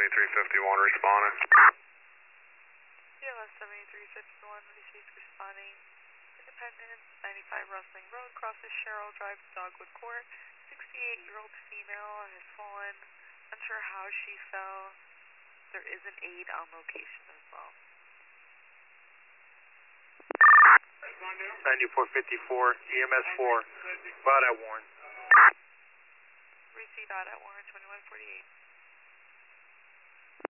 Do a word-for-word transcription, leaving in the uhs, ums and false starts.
seventy-three fifty-one responding. C L S seventy-three fifty-one received responding. Independence, ninety-five Rustling Road, crosses Sherrill Drive to Dogwood Court. sixty-eight-year-old female has fallen. Unsure how she fell. There is an aide on location as well. ninety-four fifty-four, E M S four, about at Warren. Receive out at Warren, twenty-one forty-eight.